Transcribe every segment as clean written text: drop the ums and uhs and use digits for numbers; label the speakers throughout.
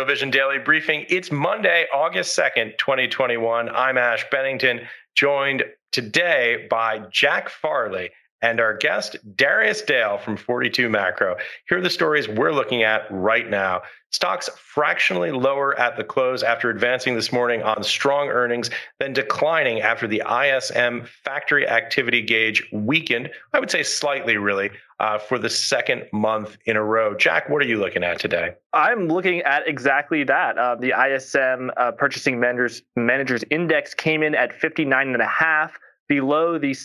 Speaker 1: Real Vision Daily Briefing. It's Monday, August 2nd, 2021. I'm Ash Bennington, joined today by Jack Farley and our guest, Darius Dale from 42 Macro. Here are the stories we're looking at right now. Stocks fractionally lower at the close after advancing this morning on strong earnings, then declining after the ISM factory activity gauge weakened, I would say slightly really, for the second month in a row. Jack, what are you looking at today?
Speaker 2: I'm looking at exactly that. The ISM Purchasing Managers Index came in at 59.5, below the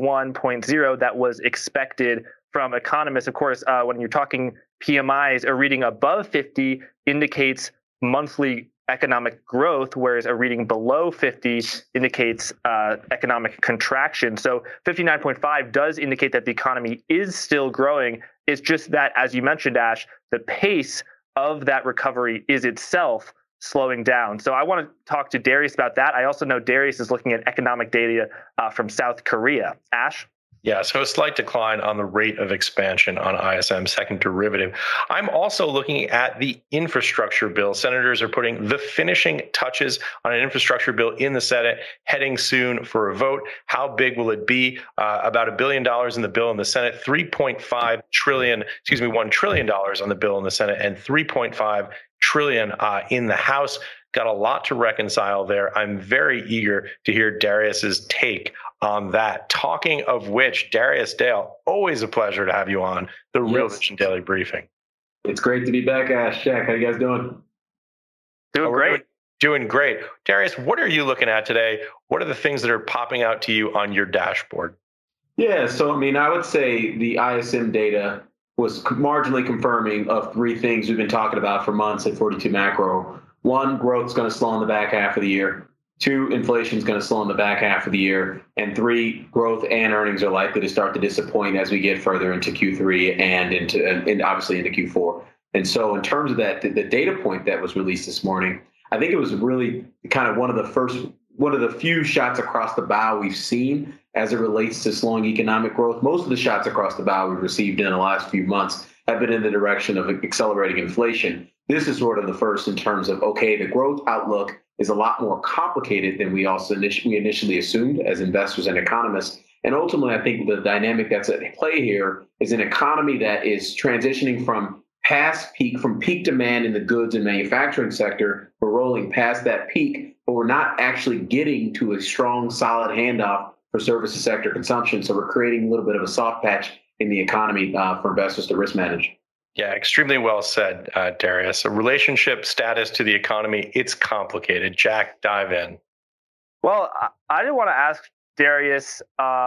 Speaker 2: 61.0 that was expected from economists. Of course, when you're talking PMIs, a reading above 50 indicates monthly economic growth, whereas a reading below 50 indicates economic contraction. So 59.5 does indicate that the economy is still growing. It's just that, as you mentioned, Ash, the pace of that recovery is itself slowing down. So I want to talk to Darius about that. I also know Darius is looking at economic data from South Korea. Ash?
Speaker 1: Yeah, so a slight decline on the rate of expansion on ISM second derivative. I'm also looking at the infrastructure bill. Senators are putting the finishing touches on an infrastructure bill in the Senate, heading soon for a vote. How big will it be? About $1 billion in the bill in the Senate, $1 trillion on the bill in the Senate, and 3.5 trillion in the House. Got a lot to reconcile there. I'm very eager to hear Darius's take on that. Talking of which, Darius Dale, always a pleasure to have you on the Real Vision Daily Briefing.
Speaker 3: It's great to be back, Ash. Jack, how you guys doing?
Speaker 2: Doing great.
Speaker 1: Doing great. Darius, what are you looking at today? What are the things that are popping out to you on your dashboard?
Speaker 3: Yeah, so I would say the ISM data was marginally confirming of three things we've been talking about for months at 42 Macro. One, growth's going to slow in the back half of the year. Two, inflation's going to slow in the back half of the year. And three, growth and earnings are likely to start to disappoint as we get further into Q3 and obviously into Q4. And so in terms of that, the data point that was released this morning, I think it was really kind of one of the few shots across the bow we've seen as it relates to slowing economic growth. Most of the shots across the bow we've received in the last few months have been in the direction of accelerating inflation. This is sort of the first in terms of, okay, the growth outlook is a lot more complicated than we initially assumed as investors and economists. And ultimately, I think the dynamic that's at play here is an economy that is transitioning from peak demand in the goods and manufacturing sector. We're rolling past that peak, but we're not actually getting to a strong, solid handoff for services sector consumption. So we're creating a little bit of a soft patch in the economy for investors to risk manage.
Speaker 1: Yeah, extremely well said, Darius. A relationship status to the economy, it's complicated. Jack, dive in.
Speaker 2: Well, I did want to ask Darius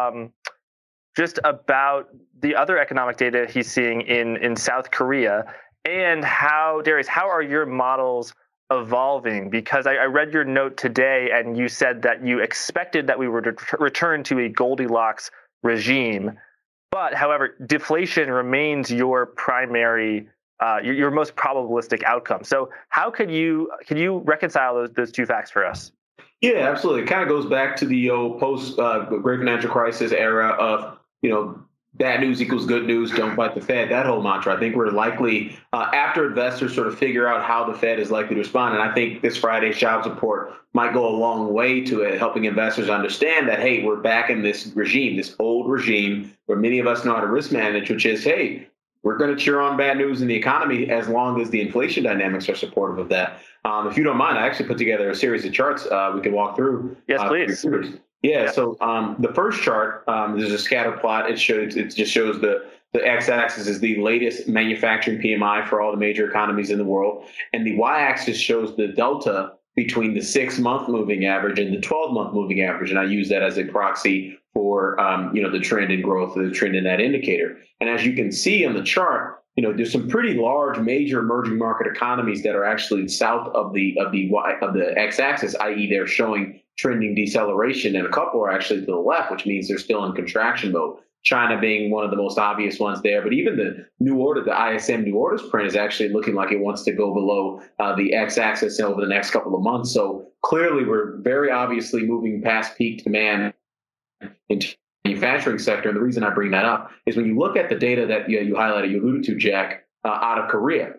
Speaker 2: just about the other economic data he's seeing in South Korea, and Darius, how are your models evolving? Because I read your note today, and you said that you expected that we would return to a Goldilocks regime. But, however, deflation remains your primary, your most probabilistic outcome. So how can you reconcile those two facts for us?
Speaker 3: Yeah, absolutely. It kind of goes back to the post Great Financial Crisis era of, bad news equals good news, don't fight the Fed, that whole mantra. I think we're likely, after investors sort of figure out how the Fed is likely to respond, and I think this Friday's jobs report might go a long way to it, helping investors understand that, hey, we're back in this regime, this old regime where many of us know how to risk manage, which is, hey, we're going to cheer on bad news in the economy as long as the inflation dynamics are supportive of that. If you don't mind, I actually put together a series of charts we can walk through.
Speaker 2: Yes, please.
Speaker 3: Yeah. So the first chart, there's a scatter plot. It just shows the x-axis is the latest manufacturing PMI for all the major economies in the world, and the y-axis shows the delta between the 6-month moving average and the 12-month moving average. And I use that as a proxy for the trend in growth, the trend in that indicator. And as you can see on the chart, there's some pretty large major emerging market economies that are actually south of the x-axis, i.e. they're showing trending deceleration, and a couple are actually to the left, which means they're still in contraction mode. China being one of the most obvious ones there, but even the ISM new orders print is actually looking like it wants to go below the x-axis over the next couple of months. So clearly, we're very obviously moving past peak demand into the manufacturing sector. And the reason I bring that up is when you look at the data that you highlighted, you alluded to, Jack, out of Korea.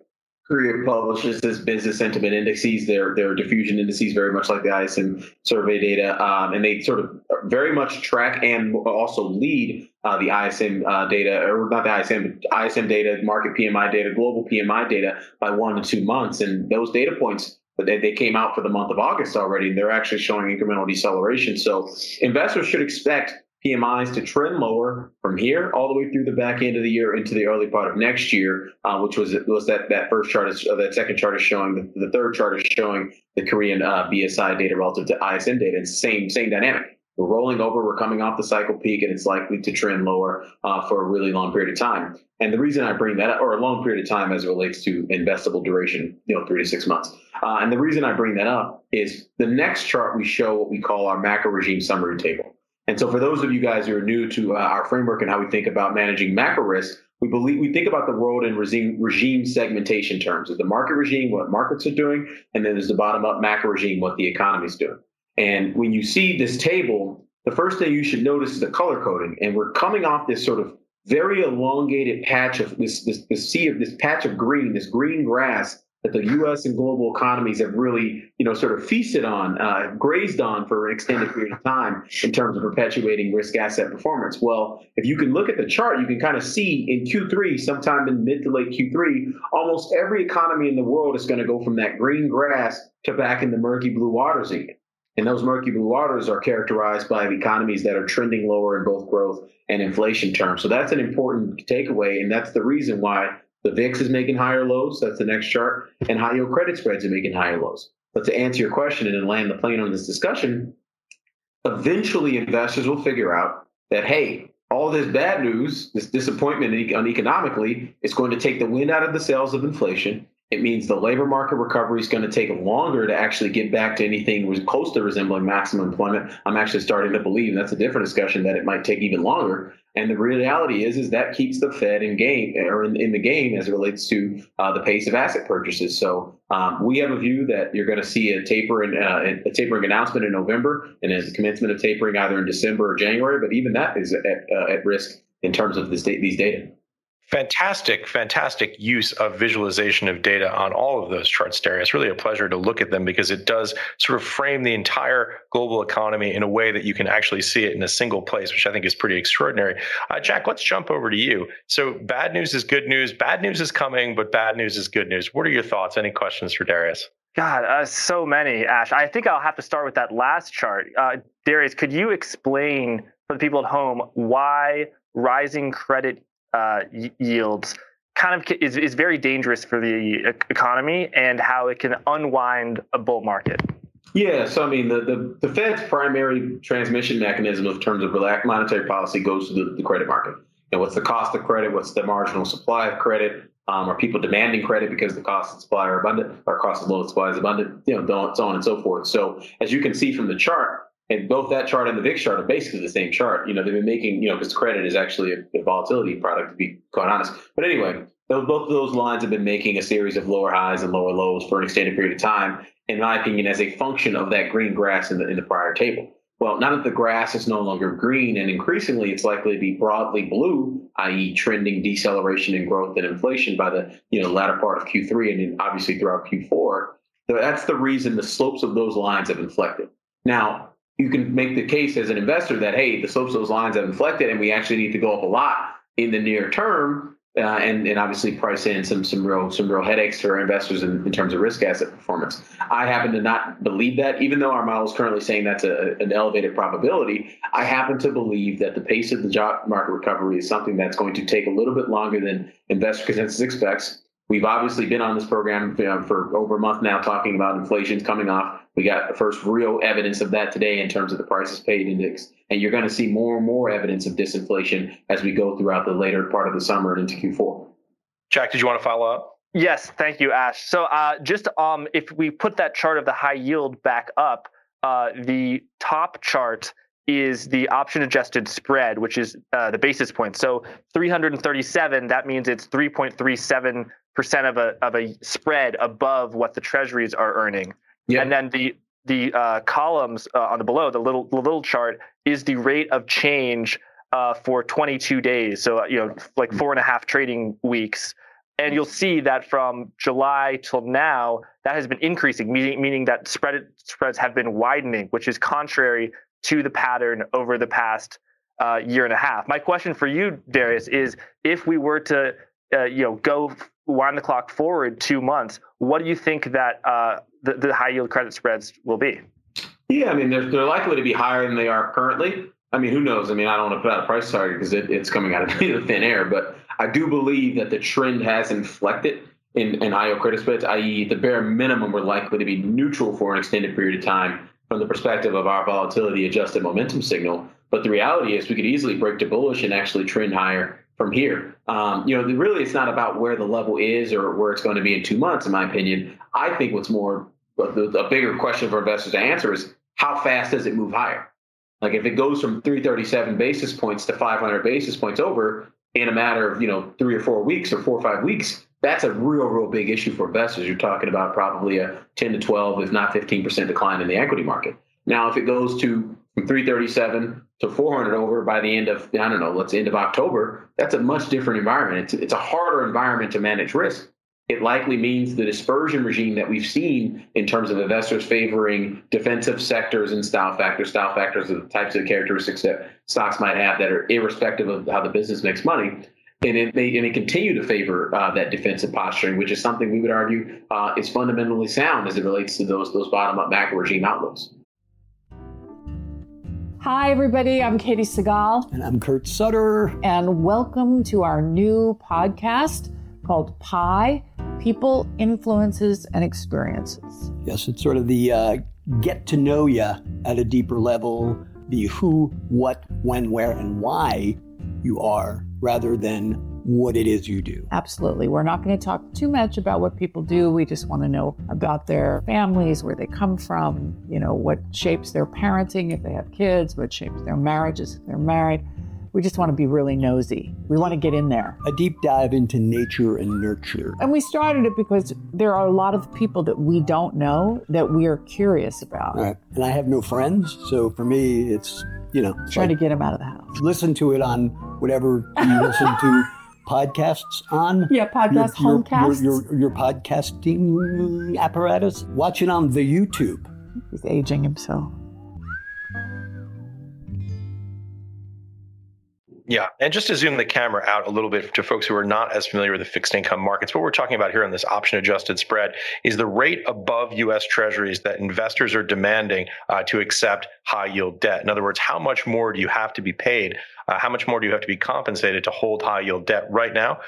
Speaker 3: Korea publishes this business sentiment indices, their diffusion indices, very much like the ISM survey data, and they sort of very much track and also lead the ISM data, or not the ISM, but ISM data, market PMI data, global PMI data by 1 to 2 months. And those data points, they came out for the month of August already, and they're actually showing incremental deceleration. So investors should expect PMIs to trend lower from here all the way through the back end of the year into the early part of next year, which was that first chart is that second chart is showing the third chart is showing the Korean BSI data relative to ISM data. It's the same dynamic. We're rolling over. We're coming off the cycle peak, and it's likely to trend lower for a really long period of time. And the reason I bring that up, or a long period of time as it relates to investable duration, 3 to 6 months. And the reason I bring that up is the next chart we show what we call our macro regime summary table. And so for those of you guys who are new to our framework and how we think about managing macro risk, we think about the world in regime segmentation terms. There's the market regime, what markets are doing, and then there's the bottom-up macro regime, what the economy is doing. And when you see this table, the first thing you should notice is the color coding. And we're coming off this sort of very elongated patch of this patch of green, this green grass that the U.S. and global economies have really, sort of feasted on, grazed on for an extended period of time in terms of perpetuating risk asset performance. Well, if you can look at the chart, you can kind of see in Q3, sometime in mid to late Q3, almost every economy in the world is going to go from that green grass to back in the murky blue waters again. And those murky blue waters are characterized by the economies that are trending lower in both growth and inflation terms. So that's an important takeaway, and that's the reason why the VIX is making higher lows. That's the next chart. And high yield credit spreads are making higher lows. But to answer your question and then land the plane on this discussion, eventually investors will figure out that, hey, all this bad news, this disappointment economically, is going to take the wind out of the sails of inflation. It means the labor market recovery is going to take longer to actually get back to anything close to resembling maximum employment. I'm actually starting to believe, and that's a different discussion, that it might take even longer. And the reality is that keeps the Fed in the game as it relates to the pace of asset purchases. So we have a view that you're going to see a tapering announcement in November, and then the commencement of tapering either in December or January. But even that is at risk in terms of these data.
Speaker 1: Fantastic use of visualization of data on all of those charts, Darius. It's really a pleasure to look at them because it does sort of frame the entire global economy in a way that you can actually see it in a single place, which I think is pretty extraordinary. Jack, let's jump over to you. So bad news is good news. Bad news is coming, but bad news is good news. What are your thoughts? Any questions for Darius?
Speaker 2: God, so many, Ash. I think I'll have to start with that last chart. Darius, could you explain for the people at home why rising credit yields kind of is very dangerous for the economy and how it can unwind a bull market?
Speaker 3: Yeah, so I mean, the Fed's primary transmission mechanism in terms of monetary policy goes to the credit market. And what's the cost of credit? What's the marginal supply of credit? Are people demanding credit because the cost of supply are abundant, or cost of loan supply is abundant? So on and so forth. So as you can see from the chart, and both that chart and the VIX chart are basically the same chart. They've been making, because credit is actually a volatility product, to be quite honest. But anyway, both of those lines have been making a series of lower highs and lower lows for an extended period of time, in my opinion, as a function of that green grass in the prior table. Well, now that the grass is no longer green, and increasingly it's likely to be broadly blue, i.e. trending deceleration in growth and inflation by the latter part of Q3 and then obviously throughout Q4, that's the reason the slopes of those lines have inflected. Now, you can make the case as an investor that, hey, the slopes of those lines have inflected and we actually need to go up a lot in the near term, and obviously price in some real headaches to our investors in terms of risk asset performance. I happen to not believe that, even though our model is currently saying that's an elevated probability. I happen to believe that the pace of the job market recovery is something that's going to take a little bit longer than investor consensus expects. We've obviously been on this program for over a month now talking about inflation's coming off. We got the first real evidence of that today in terms of the prices paid index. And you're going to see more and more evidence of disinflation as we go throughout the later part of the summer and into Q4.
Speaker 1: Jack, did you want to follow up?
Speaker 2: Yes, thank you, Ash. So just if we put that chart of the high yield back up, the top chart is the option adjusted spread, which is the basis point. So 337, that means it's 3.37% of a spread above what the treasuries are earning. Yeah. And then the columns on the below, the little chart, is the rate of change for 22 days. So like 4.5 trading weeks. And you'll see that from July till now, that has been increasing, meaning that spreads have been widening, which is contrary to the pattern over the past year and a half. My question for you, Darius, is if we were to go wind the clock forward 2 months, what do you think that the high yield credit spreads will be?
Speaker 3: Yeah, I mean, they're likely to be higher than they are currently. I mean, who knows? I mean, I don't want to put out a price target because it's coming out of thin air, but I do believe that the trend has inflected in high yield credit spreads, i.e. the bare minimum, we're likely to be neutral for an extended period of time from the perspective of our volatility adjusted momentum signal. But the reality is we could easily break to bullish and actually trend higher from here. Really, it's not about where the level is or where it's going to be in 2 months, in my opinion. I think what's more, a bigger question for investors to answer is how fast does it move higher? Like if it goes from 337 basis points to 500 basis points over in a matter of 3 or 4 weeks or 4 or 5 weeks, that's a real big issue for investors. You're talking about probably a 10 to 12, if not 15% decline in the equity market. Now, if it goes from 337 to 400 over by the end of, end of October, that's a much different environment. It's a harder environment to manage risk. It likely means the dispersion regime that we've seen in terms of investors favoring defensive sectors and style factors. Style factors are the types of characteristics that stocks might have that are irrespective of how the business makes money. And it may continue to favor that defensive posturing, which is something we would argue is fundamentally sound as it relates to those bottom-up macro regime outlooks.
Speaker 4: Hi, everybody. I'm Katie Segal.
Speaker 5: And I'm Kurt Sutter.
Speaker 4: And welcome to our new podcast called PIE, People, Influences, and Experiences.
Speaker 5: Yes, it's sort of the get to know you at a deeper level, the who, what, when, where, and why you are, rather than what it is you do.
Speaker 4: Absolutely. We're not going to talk too much about what people do. We just want to know about their families, where they come from, what shapes their parenting if they have kids, what shapes their marriages if they're married. We just want to be really nosy. We want to get in there.
Speaker 5: A deep dive into nature and nurture.
Speaker 4: And we started it because there are a lot of people that we don't know that we are curious about.
Speaker 5: Right. And I have no friends. So for me, it's,
Speaker 4: trying to get them out of the house.
Speaker 5: Listen to it on whatever you listen to podcasts on.
Speaker 4: Yeah, homecasts.
Speaker 5: Your podcasting apparatus. Watch it on the YouTube.
Speaker 4: He's aging himself.
Speaker 1: Yeah, and just to zoom the camera out a little bit to folks who are not as familiar with the fixed income markets, what we're talking about here on this option adjusted spread is the rate above U.S. Treasuries that investors are demanding to accept high yield debt. In other words, how much more do you have to be paid? How much more do you have to be compensated to hold high yield debt? Right now,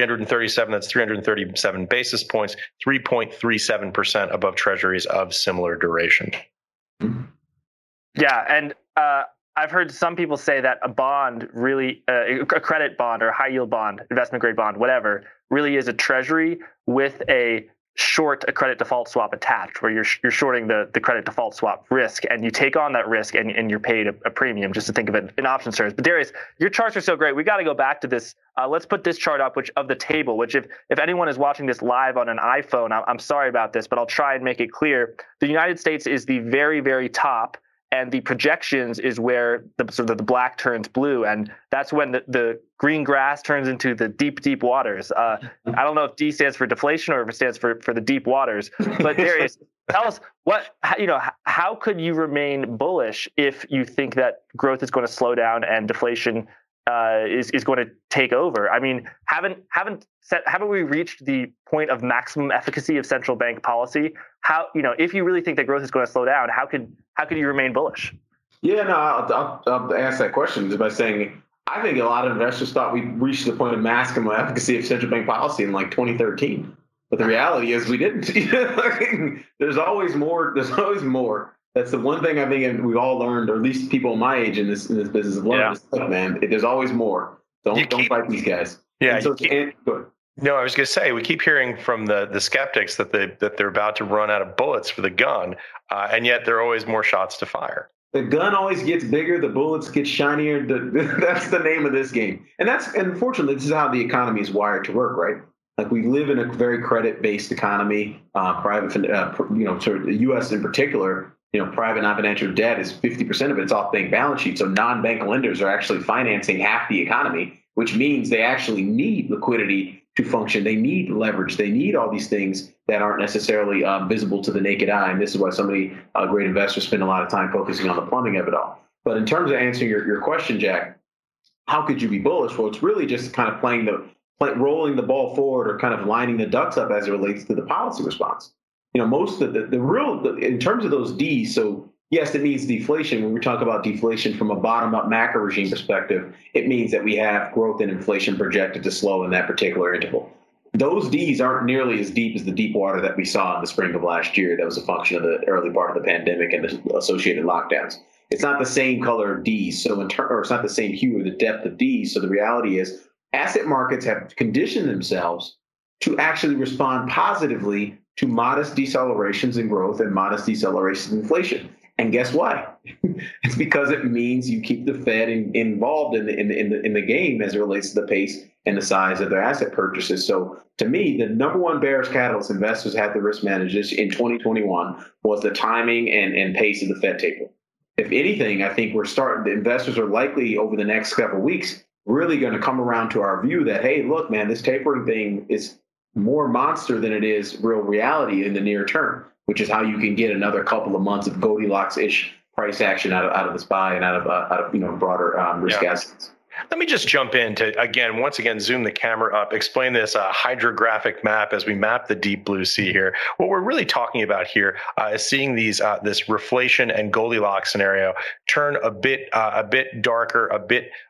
Speaker 1: 337 basis points, 3.37% above Treasuries of similar duration.
Speaker 2: Yeah, and I've heard some people say that a bond really, a credit bond or a high yield bond, investment grade bond, whatever, really is a treasury with a credit default swap attached, where you're shorting the credit default swap risk, and you take on that risk and you're paid a premium, just to think of it in option terms. But Darius, your charts are so great. We got to go back to this. Let's put this chart up, of the table, which if anyone is watching this live on an iPhone, I'm sorry about this, but I'll try and make it clear. The United States is the very, very top. And the projections is where the black turns blue, and that's when the green grass turns into the deep, deep waters. I don't know if D stands for deflation or if it stands for the deep waters. But Darius, tell us how could you remain bullish if you think that growth is going to slow down and deflation is going to take over? I mean, haven't we reached the point of maximum efficacy of central bank policy? How, if you really think that growth is going to slow down, how could you remain bullish?
Speaker 3: Yeah, no, I'll ask that question just by saying I think a lot of investors thought we reached the point of maximum efficacy of central bank policy in like 2013, but the reality is we didn't. There's always more. There's always more. That's the one thing I think we've all learned, or at least people my age in this business have learned. Is, look, man, there's always more. Don't fight these guys.
Speaker 1: Yeah.
Speaker 3: Good.
Speaker 1: No, I was going to say, we keep hearing from the skeptics that they're about to run out of bullets for the gun, and yet there are always more shots to fire.
Speaker 3: The gun always gets bigger, the bullets get shinier. That's the name of this game. And unfortunately, this is how the economy is wired to work, right? Like we live in a very credit-based economy, private, sort of the U.S. in particular. Private non-financial debt is 50% of it. It's off bank balance sheet. So non-bank lenders are actually financing half the economy, which means they actually need liquidity to function. They need leverage. They need all these things that aren't necessarily visible to the naked eye. And this is why so many great investors spend a lot of time focusing on the plumbing of it all. But in terms of answering your question, Jack, how could you be bullish? Well, it's really just kind of rolling the ball forward, or kind of lining the ducks up as it relates to the policy response. Most of in terms of those Ds, so yes, it means deflation. When we talk about deflation from a bottom-up macro regime perspective, it means that we have growth and inflation projected to slow in that particular interval. Those Ds aren't nearly as deep as the deep water that we saw in the spring of last year. That was a function of the early part of the pandemic and the associated lockdowns. It's not the same color of Ds, or it's not the same hue or the depth of Ds. So the reality is asset markets have conditioned themselves to actually respond positively to modest decelerations in growth and modest decelerations in inflation. And guess why? It's because it means you keep the Fed involved in the game as it relates to the pace and the size of their asset purchases. So to me, the number one bearish catalyst investors had to risk manage this in 2021 was the timing and pace of the Fed taper. If anything, I think the investors are likely over the next several weeks really going to come around to our view that, hey, look, man, this tapering thing is more monster than it is real reality in the near term, which is how you can get another couple of months of Goldilocks-ish price action out of the SPY and out of broader risk assets.
Speaker 1: Let me just jump in to, once again, zoom the camera up, explain this hydrographic map as we map the deep blue sea here. What we're really talking about here is seeing this reflation and Goldilocks scenario turn a bit darker, a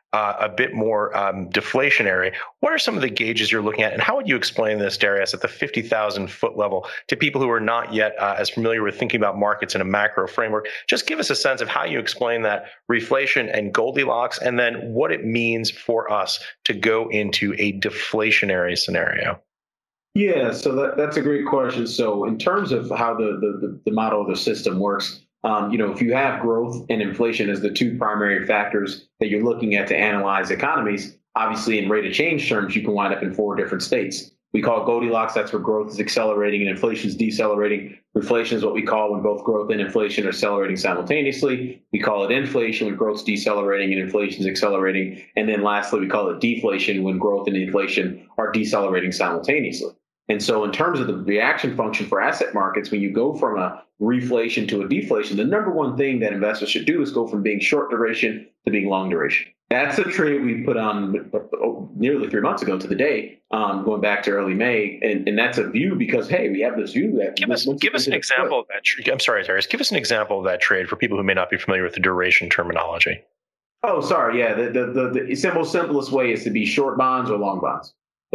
Speaker 1: bit more deflationary. What are some of the gauges you're looking at, and how would you explain this, Darius, at the 50,000 foot level to people who are not yet as familiar with thinking about markets in a macro framework? Just give us a sense of how you explain that reflation and Goldilocks, and then what it means for us to go into a deflationary scenario.
Speaker 3: Yeah, so that's a great question. So in terms of how the model of the system works, if you have growth and inflation as the two primary factors that you're looking at to analyze economies, obviously in rate of change terms, you can wind up in 4 different states. We call Goldilocks, that's where growth is accelerating and inflation is decelerating. Reflation is what we call when both growth and inflation are accelerating simultaneously. We call it inflation when growth is decelerating and inflation is accelerating. And then lastly, we call it deflation when growth and inflation are decelerating simultaneously. And so in terms of the reaction function for asset markets, when you go from a reflation to a deflation, the number one thing that investors should do is go from being short duration to being long duration. That's a trade we put on nearly 3 months ago to the day, going back to early May. And that's a view because, hey, we have this view that...
Speaker 1: Give us an example of that trade. I'm sorry, Darius. Give us an example of that trade for people who may not be familiar with the duration terminology.
Speaker 3: Oh, sorry. Yeah. The simplest way is to be short bonds or long bonds.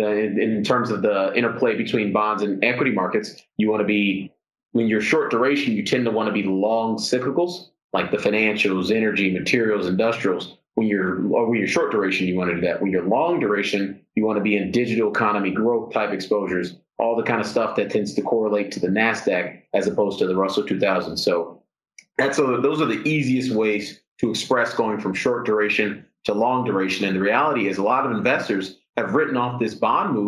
Speaker 3: In terms of the interplay between bonds and equity markets, you want to be, when you're short duration, you tend to want to be long cyclicals, like the financials, energy, materials, industrials. When you're short duration, you want to do that. When you're long duration, you want to be in digital economy growth type exposures, all the kind of stuff that tends to correlate to the NASDAQ as opposed to the Russell 2000. So those are the easiest ways to express going from short duration to long duration. And the reality is a lot of investors have written off this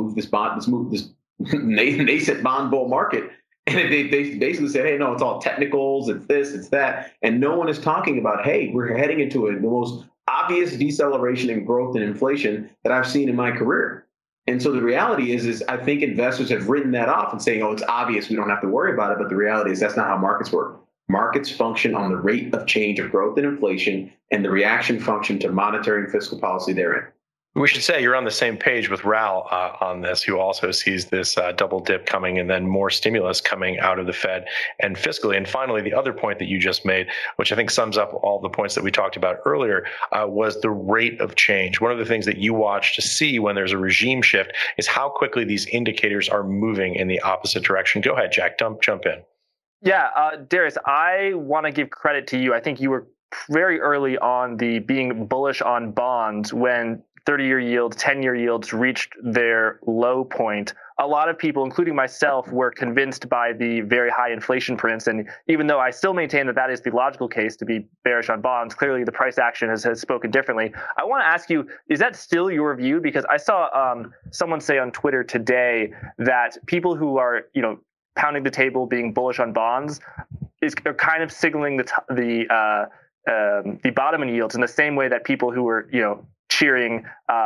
Speaker 3: nascent bond bull market. And they basically said, hey, no, it's all technicals, it's this, it's that. And no one is talking about, hey, we're heading into the most obvious deceleration in growth and inflation that I've seen in my career. And so the reality is I think investors have written that off and saying, oh, it's obvious, we don't have to worry about it. But the reality is that's not how markets work. Markets function on the rate of change of growth and inflation and the reaction function to monetary and fiscal policy therein.
Speaker 1: We should say you're on the same page with Raoul on this, who also sees this double dip coming and then more stimulus coming out of the Fed and fiscally. And finally, the other point that you just made, which I think sums up all the points that we talked about earlier, was the rate of change. One of the things that you watch to see when there's a regime shift is how quickly these indicators are moving in the opposite direction. Go ahead, Jack, jump in.
Speaker 2: Yeah, Darius, I want to give credit to you. I think you were very early on the being bullish on bonds when 30-year yields, 10-year yields reached their low point. A lot of people, including myself, were convinced by the very high inflation prints. And even though I still maintain that that is the logical case to be bearish on bonds, clearly the price action has spoken differently. I want to ask you, is that still your view? Because I saw someone say on Twitter today that people who are, pounding the table, being bullish on bonds, are kind of signaling the bottom in yields in the same way that people who were, cheering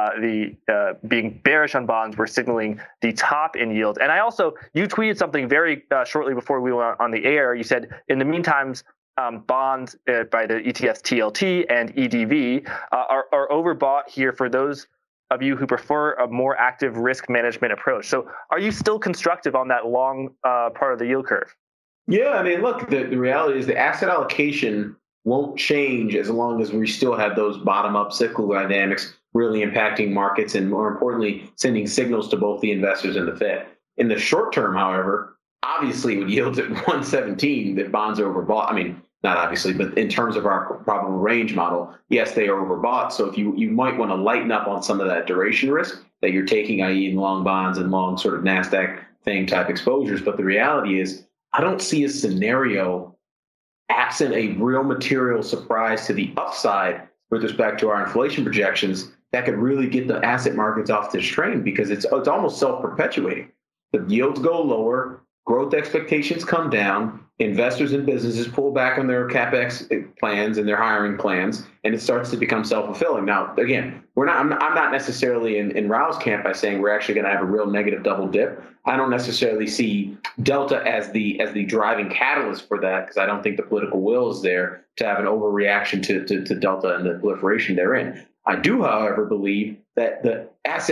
Speaker 2: being bearish on bonds were signaling the top in yield. And you tweeted something very shortly before we went on the air. You said, in the meantime, bonds by the ETFs TLT and EDV are overbought here for those of you who prefer a more active risk management approach. So are you still constructive on that long part of the yield curve?
Speaker 3: Yeah, I mean, look, the reality is the asset allocation won't change as long as we still have those bottom-up cyclical dynamics really impacting markets and, more importantly, sending signals to both the investors and the Fed. In the short term, however, obviously with yields at 117, that bonds are overbought. I mean, not obviously, but in terms of our probable range model, yes, they are overbought. So if you might want to lighten up on some of that duration risk that you're taking, i.e. in long bonds and long sort of NASDAQ thing type exposures. But the reality is, I don't see a scenario absent a real material surprise to the upside with respect to our inflation projections that could really get the asset markets off this train, because it's almost self-perpetuating. The yields go lower, growth expectations come down, investors and businesses pull back on their CapEx plans and their hiring plans, and it starts to become self-fulfilling. Now, again, I'm not necessarily in Rao's camp by saying we're actually going to have a real negative double dip. I don't necessarily see Delta as the driving catalyst for that, because I don't think the political will is there to have an overreaction to Delta and the proliferation therein. I do, however, believe that the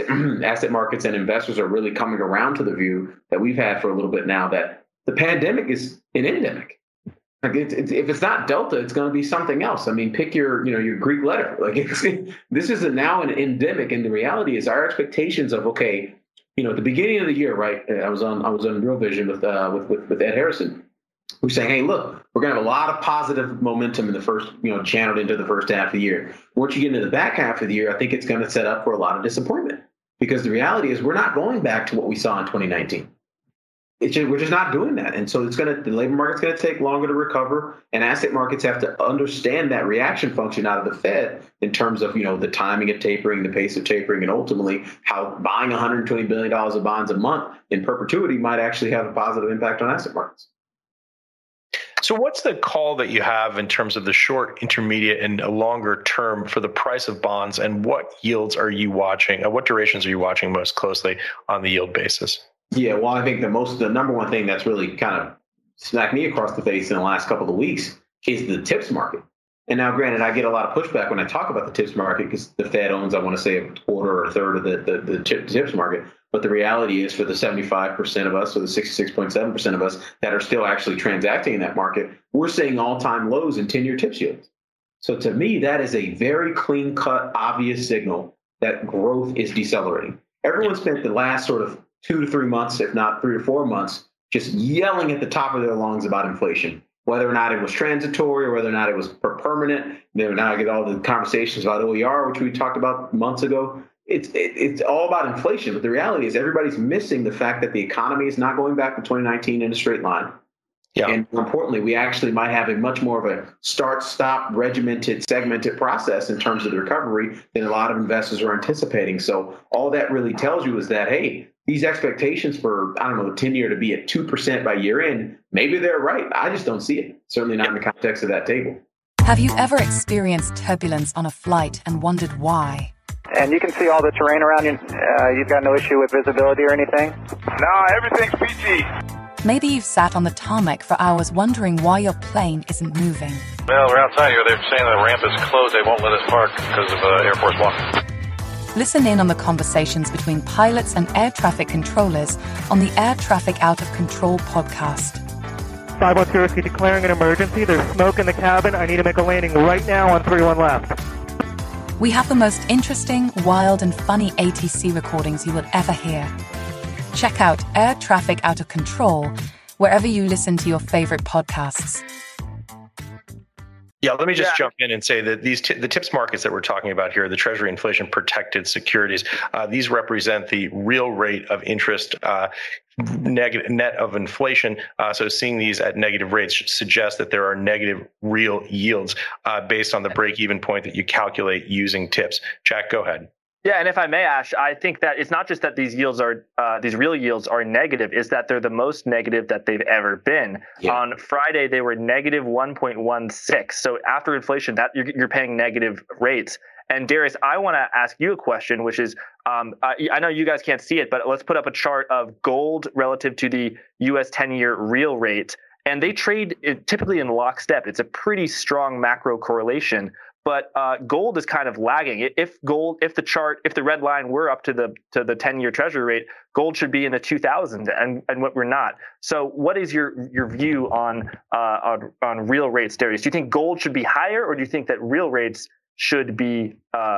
Speaker 3: asset markets and investors are really coming around to the view that we've had for a little bit now, that the pandemic is an endemic. Like if it's not Delta, it's going to be something else. I mean, pick your Greek letter. Like this is now an endemic, and the reality is our expectations of at the beginning of the year, right? I was on Real Vision with Ed Harrison. We're saying, hey, look, we're going to have a lot of positive momentum in the first, channeled into the first half of the year. Once you get into the back half of the year, I think it's going to set up for a lot of disappointment, because the reality is we're not going back to what we saw in 2019. We're just not doing that. And so the labor market's going to take longer to recover, and asset markets have to understand that reaction function out of the Fed in terms of, the timing of tapering, the pace of tapering, and ultimately how buying $120 billion of bonds a month in perpetuity might actually have a positive impact on asset markets.
Speaker 1: So what's the call that you have in terms of the short, intermediate, and longer term for the price of bonds, and what yields are you watching? What durations are you watching most closely on the yield basis?
Speaker 3: Yeah, well, I think the number one thing that's really kind of smacked me across the face in the last couple of weeks is the TIPS market. And now, granted, I get a lot of pushback when I talk about the TIPS market, because the Fed owns, I want to say, a quarter or a third of the TIPS market. But the reality is, for the 75% of us, or the 66.7% of us that are still actually transacting in that market, we're seeing all-time lows in 10-year TIPS yields. So to me, that is a very clean-cut, obvious signal that growth is decelerating. Everyone spent the last sort of 2 to 3 months, if not 3 to 4 months, just yelling at the top of their lungs about inflation, whether or not it was transitory or whether or not it was permanent. Now I get all the conversations about OER, which we talked about months ago. It's all about inflation, but the reality is everybody's missing the fact that the economy is not going back to 2019 in a straight line. Yeah. And more importantly, we actually might have a much more of a start-stop, regimented, segmented process in terms of the recovery than a lot of investors are anticipating. So all that really tells you is that, hey, these expectations for, the 10-year to be at 2% by year end, maybe they're right. I just don't see it. Certainly not in the context of that table.
Speaker 6: Have you ever experienced turbulence on a flight and wondered why?
Speaker 7: And you can see all the terrain around you. You've got no issue with visibility or anything?
Speaker 8: No, everything's peachy.
Speaker 6: Maybe you've sat on the tarmac for hours wondering why your plane isn't moving.
Speaker 8: Well, we're outside here. They're saying the ramp is closed. They won't let us park because of Air Force One.
Speaker 6: Listen in on the conversations between pilots and air traffic controllers on the Air Traffic Out of Control podcast.
Speaker 9: 510, declaring an emergency. There's smoke in the cabin. I need to make a landing right now on 31 left.
Speaker 6: We have the most interesting, wild, and funny ATC recordings you will ever hear. Check out Air Traffic Out of Control wherever you listen to your favorite podcasts.
Speaker 1: Yeah, let me just jump in and say that the TIPS markets that we're talking about here, the Treasury inflation protected securities, these represent the real rate of interest negative net of inflation. So seeing these at negative rates suggests that there are negative real yields based on the break-even point that you calculate using TIPS. Jack, go ahead.
Speaker 2: Yeah, and if I may, Ash, I think that it's not just that these real yields are negative, is that they're the most negative that they've ever been. Yeah. On Friday, they were negative 1.16. So after inflation, that you're paying negative rates. And Darius, I want to ask you a question, which is, I know you guys can't see it, but let's put up a chart of gold relative to the U.S. 10-year real rate. And they trade typically in lockstep. It's a pretty strong macro correlation. But gold is kind of lagging. If the red line were up to the 10-year Treasury rate, gold should be in the 2000s, and what we're not. So, what is your view on real rates, Darius? Do you think gold should be higher, or do you think that real rates should be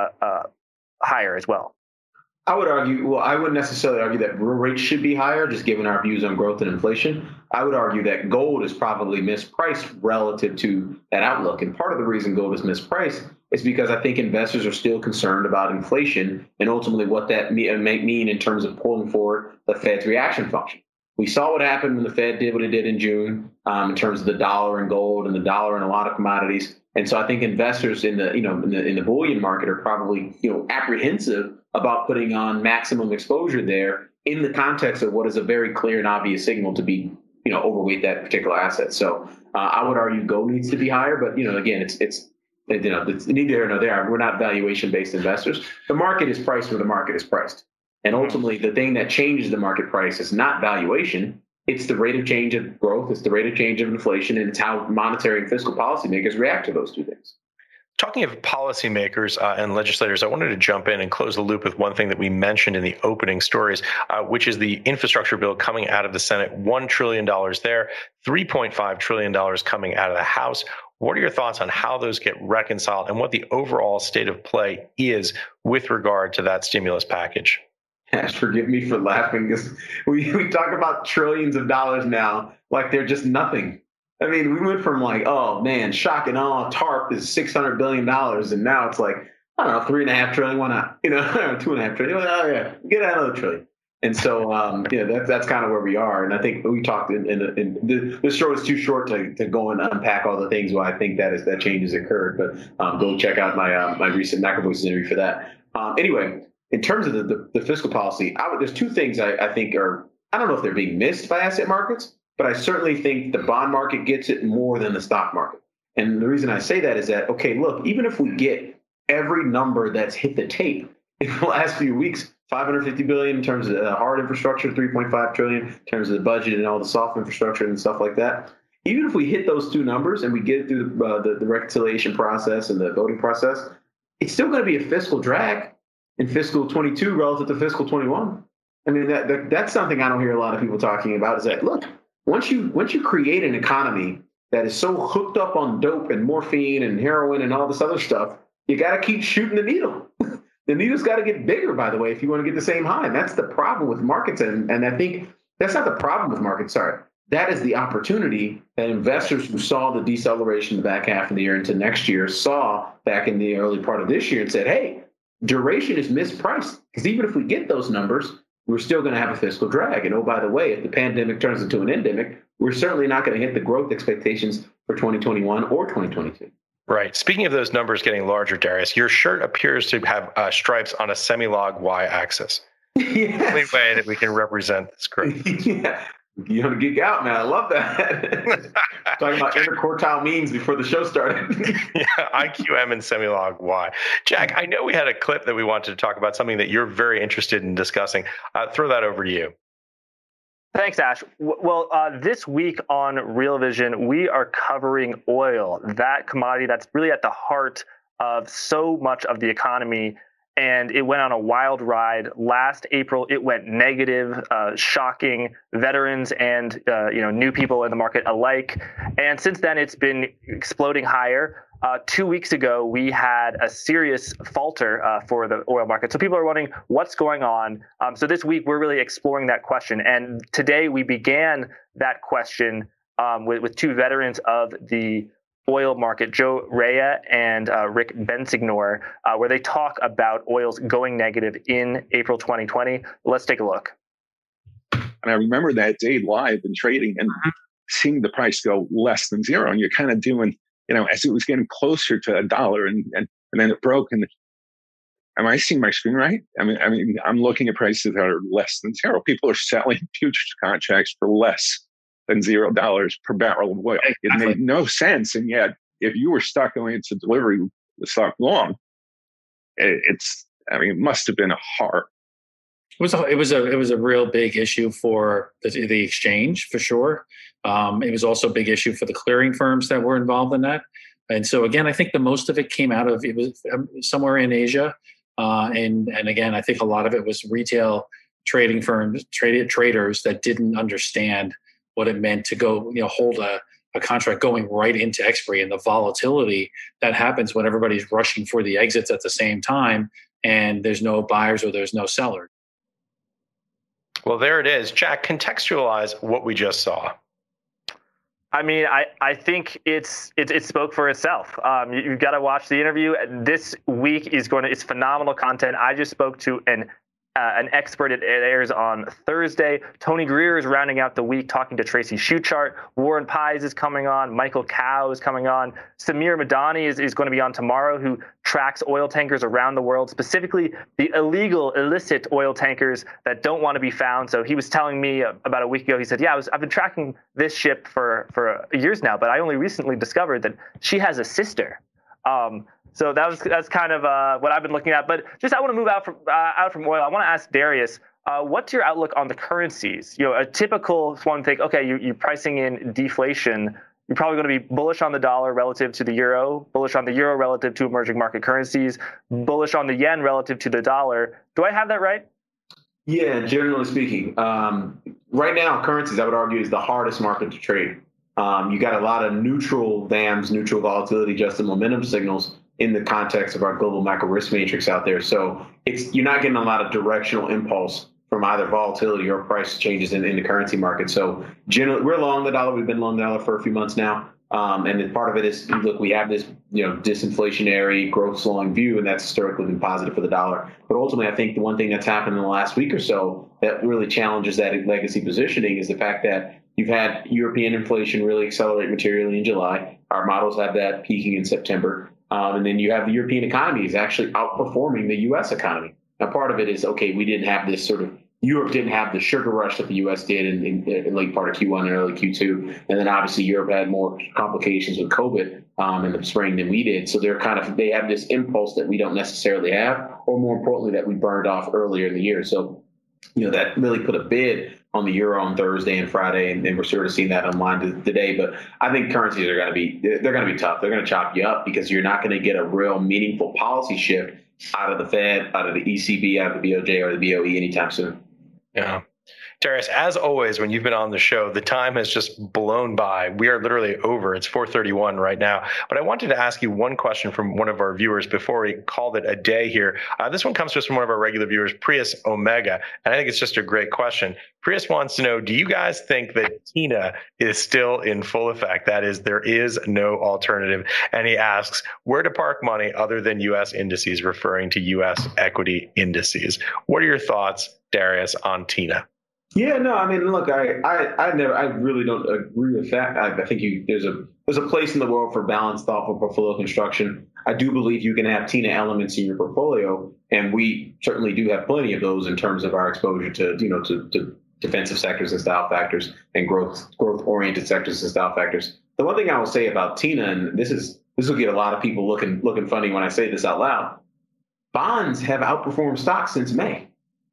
Speaker 2: higher as well?
Speaker 3: I would argue, well, I wouldn't necessarily argue that real rates should be higher, just given our views on growth and inflation. I would argue that gold is probably mispriced relative to that outlook. And part of the reason gold is mispriced is because I think investors are still concerned about inflation and ultimately what that may mean in terms of pulling forward the Fed's reaction function. We saw what happened when the Fed did what it did in June in terms of the dollar and gold and the dollar and a lot of commodities. And so I think investors in the bullion market are probably apprehensive about putting on maximum exposure there in the context of what is a very clear and obvious signal to be overweight that particular asset. So I would argue gold needs to be higher, but again, it's neither here nor there. We're not valuation based investors. The market is priced where the market is priced, and ultimately the thing that changes the market price is not valuation. It's the rate of change of growth, it's the rate of change of inflation, and it's how monetary and fiscal policymakers react to those two things.
Speaker 1: Talking of policymakers and legislators, I wanted to jump in and close the loop with one thing that we mentioned in the opening stories, which is the infrastructure bill coming out of the Senate. $1 trillion there, $3.5 trillion coming out of the House. What are your thoughts on how those get reconciled and what the overall state of play is with regard to that stimulus package?
Speaker 3: Ash, forgive me for laughing because we talk about trillions of dollars now like they're just nothing. I mean, we went from like, oh man, shock and awe, TARP is $600 billion. And now it's like, I don't know, $3.5 trillion, why not? $2.5 trillion. Oh yeah, get another trillion. And so, that's kind of where we are. And I think we talked in the show is too short to go and unpack all the things why I think that change has occurred. But go check out my recent MacroVoices interview for that. Anyway, in terms of the fiscal policy, there's two things I think are, I don't know if they're being missed by asset markets, but I certainly think the bond market gets it more than the stock market. And the reason I say that is that, okay, look, even if we get every number that's hit the tape in the last few weeks, $550 billion in terms of hard infrastructure, $3.5 trillion in terms of the budget and all the soft infrastructure and stuff like that. Even if we hit those two numbers and we get it through the reconciliation process and the voting process, it's still going to be a fiscal drag in fiscal 22 relative to fiscal 21. I mean, that's something I don't hear a lot of people talking about is that, look, once you create an economy that is so hooked up on dope and morphine and heroin and all this other stuff, you got to keep shooting the needle. The needle's got to get bigger, by the way, if you want to get the same high. And that's the problem with markets. And I think that's not the problem with markets. Sorry. That is the opportunity that investors who saw the deceleration in the back half of the year into next year saw back in the early part of this year and said, hey, duration is mispriced. Because even if we get those numbers, we're still going to have a fiscal drag. And oh, by the way, if the pandemic turns into an endemic, we're certainly not going to hit the growth expectations for 2021 or 2022.
Speaker 1: Right. Speaking of those numbers getting larger, Darius, your shirt appears to have stripes on a semi-log y-axis. Yes. The only way that we can represent this growth.
Speaker 3: Yeah. You want to geek out, man. I love that. Talking about interquartile means before the show started.
Speaker 1: Yeah, IQM and semi-log Y. Jack, I know we had a clip that we wanted to talk about, something that you're very interested in discussing. Throw that over to you.
Speaker 2: Thanks, Ash. Well, this week on Real Vision, we are covering oil, that commodity that's really at the heart of so much of the economy. And it went on a wild ride. Last April, it went negative, shocking veterans and new people in the market alike. And since then, it's been exploding higher. 2 weeks ago, we had a serious falter for the oil market. So people are wondering what's going on. So this week, we're really exploring that question. And today, we began that question with two veterans of the oil market, Joe Rea and Rick Bensignor, where they talk about oils going negative in April 2020. Let's take a look.
Speaker 10: And I remember that day live in trading and seeing the price go less than zero. And you're kind of doing, as it was getting closer to $1 and then it broke. And am I seeing my screen right? I mean, I'm looking at prices that are less than zero. People are selling futures contracts for less than $0 per barrel of oil. It made no sense. And yet, if you were stuck going into delivery the stock long, it must have been a horror.
Speaker 11: It was a real big issue for the exchange, for sure. It was also a big issue for the clearing firms that were involved in that. And so again, I think the most of it came out of, it was somewhere in Asia. And again, I think a lot of it was retail trading firms, traders that didn't understand what it meant to go, hold a contract going right into expiry, and the volatility that happens when everybody's rushing for the exits at the same time and there's no buyers or there's no sellers.
Speaker 1: Well, there it is. Jack, contextualize what we just saw.
Speaker 2: I mean, I think it spoke for itself. You've got to watch the interview. This week it's phenomenal content. I just spoke to an expert. It airs on Thursday. Tony Greer is rounding out the week talking to Tracy Schuchart. Warren Pies is coming on. Michael Cow is coming on. Samir Madani is going to be on tomorrow, who tracks oil tankers around the world, specifically the illicit oil tankers that don't want to be found. So he was telling me about a week ago, he said, yeah, I've been tracking this ship for years now, but I only recently discovered that she has a sister. So that's kind of what I've been looking at. But just I want to move out from oil. I want to ask Darius, what's your outlook on the currencies? A typical one think, okay, you're pricing in deflation. You're probably going to be bullish on the dollar relative to the euro, bullish on the euro relative to emerging market currencies, bullish on the yen relative to the dollar. Do I have that right?
Speaker 3: Yeah, generally speaking. Right now, currencies, I would argue, is the hardest market to trade. You got a lot of neutral VAMs, neutral volatility adjusted momentum signals in the context of our global macro risk matrix out there. So you're not getting a lot of directional impulse from either volatility or price changes in the currency market. So generally, we're long the dollar. We've been long the dollar for a few months now. And part of it is, look, we have this disinflationary growth slowing view, and that's historically been positive for the dollar. But ultimately, I think the one thing that's happened in the last week or so that really challenges that legacy positioning is the fact that you've had European inflation really accelerate materially in July. Our models have that peaking in September. And then you have the European economy is actually outperforming the U.S. economy. Now, part of it is, okay, we didn't have this Europe didn't have the sugar rush that the U.S. did in late part of Q1 and early Q2. And then obviously Europe had more complications with COVID in the spring than we did. So they have this impulse that we don't necessarily have, or more importantly, that we burned off earlier in the year. So, that really put a bid on the euro on Thursday and Friday, and we're sort of seeing that online today. But I think currencies are going to be tough. They're going to chop you up because you're not going to get a real meaningful policy shift out of the Fed, out of the ECB, out of the BOJ or the BOE anytime soon.
Speaker 1: Yeah. Darius, as always, when you've been on the show, the time has just blown by. We are literally over. It's 4:31 right now. But I wanted to ask you one question from one of our viewers before we called it a day here. This one comes to us from one of our regular viewers, Prius Omega, and I think it's just a great question. Prius wants to know, do you guys think that TINA is still in full effect? That is, there is no alternative. And he asks, where to park money other than U.S. indices, referring to U.S. equity indices. What are your thoughts, Darius, on TINA?
Speaker 3: Yeah, no, I mean, look, I really don't agree with that. I think there's a place in the world for balanced, thoughtful portfolio construction. I do believe you can have TINA elements in your portfolio, and we certainly do have plenty of those in terms of our exposure to defensive sectors and style factors and growth oriented sectors and style factors. The one thing I will say about TINA, and this will get a lot of people looking funny when I say this out loud, bonds have outperformed stocks since May.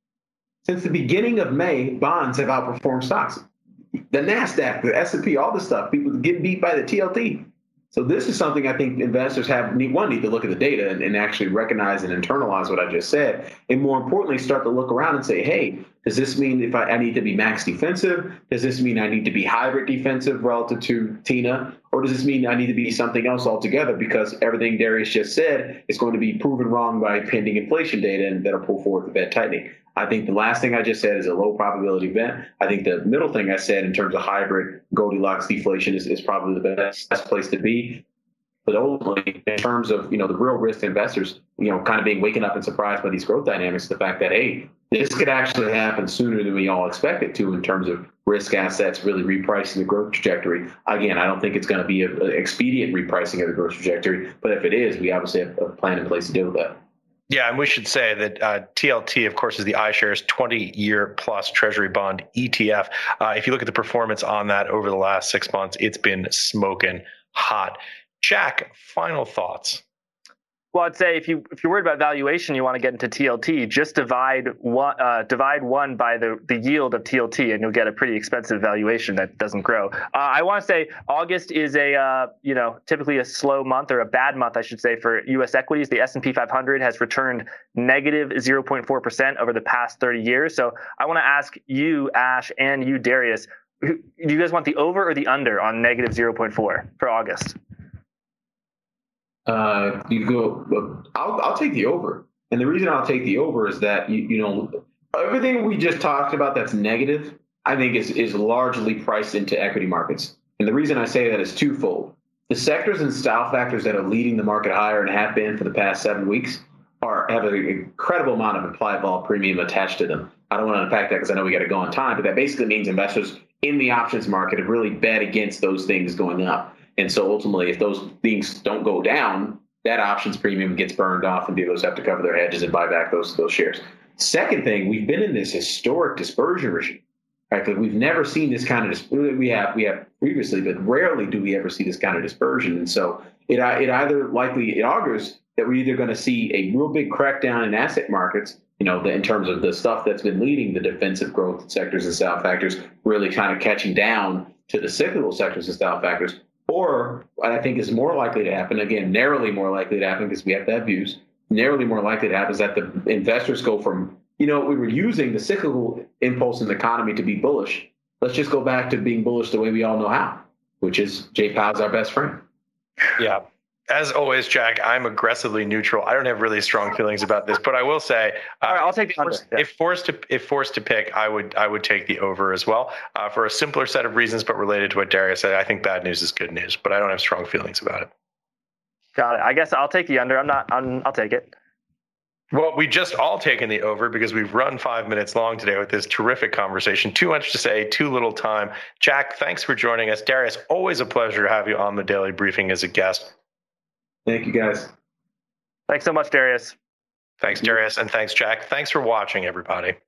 Speaker 3: Since the beginning of May, bonds have outperformed stocks. The NASDAQ, the S&P, all this stuff, people getting beat by the TLT. So this is something I think investors need to look at the data and actually recognize and internalize what I just said. And more importantly, start to look around and say, hey, does this mean if I need to be max defensive? Does this mean I need to be hybrid defensive relative to TINA? Or does this mean I need to be something else altogether because everything Darius just said is going to be proven wrong by pending inflation data and that'll pull forward the Fed tightening? I think the last thing I just said is a low probability event. I think the middle thing I said in terms of hybrid Goldilocks deflation is probably the best place to be. But ultimately, in terms of, the real risk to investors, kind of being waken up and surprised by these growth dynamics, the fact that, hey, this could actually happen sooner than we all expect it to in terms of risk assets really repricing the growth trajectory. Again, I don't think it's going to be an expedient repricing of the growth trajectory, but if it is, we obviously have a plan in place to deal with that.
Speaker 1: Yeah, and we should say that TLT, of course, is the iShares 20-year plus Treasury bond ETF. If you look at the performance on that over the last 6 months, it's been smoking hot. Jack, final thoughts.
Speaker 2: Well, I'd say if you're worried about valuation, you want to get into TLT. Just divide one by the yield of TLT, and you'll get a pretty expensive valuation that doesn't grow. I want to say August is typically a slow month, or a bad month, I should say, for U.S. equities. The S&P 500 has returned negative 0.4% over the past 30 years. So I want to ask you, Ash, and you, Darius, do you guys want the over or the under on negative 0.4 for August?
Speaker 3: I'll take the over. And the reason I'll take the over is that, everything we just talked about that's negative, I think is largely priced into equity markets. And the reason I say that is twofold. The sectors and style factors that are leading the market higher and have been for the past 7 weeks have an incredible amount of implied vol premium attached to them. I don't want to unpack that because I know we got to go on time, but that basically means investors in the options market have really bet against those things going up. And so ultimately, if those things don't go down, that options premium gets burned off and dealers have to cover their hedges and buy back those shares. Second thing, we've been in this historic dispersion regime. Right? Because we've never seen this kind of we have previously, but rarely do we ever see this kind of dispersion. And so it augurs that we're either going to see a real big crackdown in asset markets, in terms of the stuff that's been leading the defensive growth sectors and style factors, really kind of catching down to the cyclical sectors and style factors. Or what I think is more likely to happen, again, narrowly more likely to happen because we have to have views, narrowly more likely to happen is that the investors go from, we were using the cyclical impulse in the economy to be bullish. Let's just go back to being bullish the way we all know how, which is Jay Powell's our best friend.
Speaker 1: Yeah. As always, Jack, I'm aggressively neutral. I don't have really strong feelings about this, but I will say,
Speaker 2: all right, I'll take the under. Yeah.
Speaker 1: If forced to pick, I would take the over as well, for a simpler set of reasons, but related to what Darius said. I think bad news is good news, but I don't have strong feelings about it.
Speaker 2: Got it. I guess I'll take the under. I'll take it.
Speaker 1: Well, we just all taken the over because we've run 5 minutes long today with this terrific conversation. Too much to say, too little time. Jack, thanks for joining us. Darius, always a pleasure to have you on the Daily Briefing as a guest.
Speaker 3: Thank you, guys.
Speaker 2: Thanks so much, Darius.
Speaker 1: Thanks, Darius, and thanks, Jack. Thanks for watching, everybody.